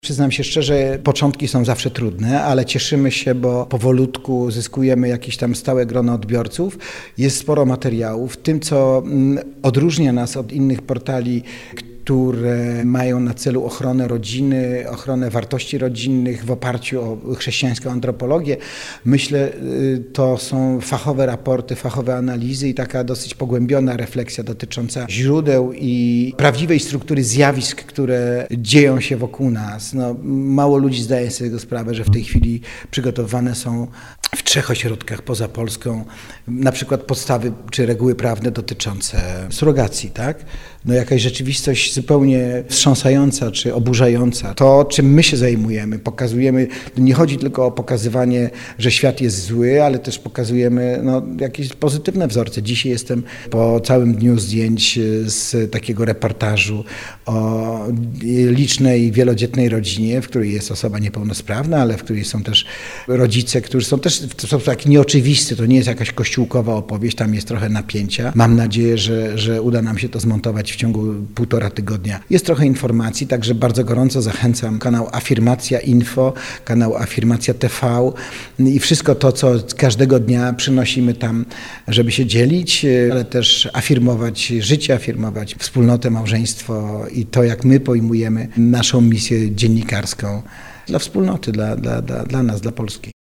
Przyznam się szczerze, początki są zawsze trudne, ale cieszymy się, bo powolutku zyskujemy jakieś tam stałe grono odbiorców. Jest sporo materiałów. Tym, co odróżnia nas od innych portali, które mają na celu ochronę rodziny, ochronę wartości rodzinnych w oparciu o chrześcijańską antropologię. Myślę, to są fachowe raporty, fachowe analizy i taka dosyć pogłębiona refleksja dotycząca źródeł i prawdziwej struktury zjawisk, które dzieją się wokół nas. Mało ludzi zdaje sobie sprawę, że w tej chwili przygotowane są w 3 ośrodkach poza Polską na przykład podstawy czy reguły prawne dotyczące surogacji, tak? Jakaś rzeczywistość zupełnie wstrząsająca czy oburzająca. To, czym my się zajmujemy, pokazujemy, nie chodzi tylko o pokazywanie, że świat jest zły, ale też pokazujemy jakieś pozytywne wzorce. Dzisiaj jestem po całym dniu zdjęć z takiego reportażu o licznej, wielodzietnej rodzinie, w której jest osoba niepełnosprawna, ale w której są też rodzice, którzy są też w sposób taki nieoczywisty. To nie jest jakaś kościółkowa opowieść, tam jest trochę napięcia. Mam nadzieję, że uda nam się to zmontować w ciągu 1,5 tygodnia. Jest trochę informacji, także bardzo gorąco zachęcam kanał Afirmacja Info, kanał Afirmacja TV i wszystko to, co każdego dnia przynosimy tam, żeby się dzielić, ale też afirmować życie, afirmować wspólnotę, małżeństwo i to, jak my pojmujemy naszą misję dziennikarską dla wspólnoty, dla nas, dla Polski.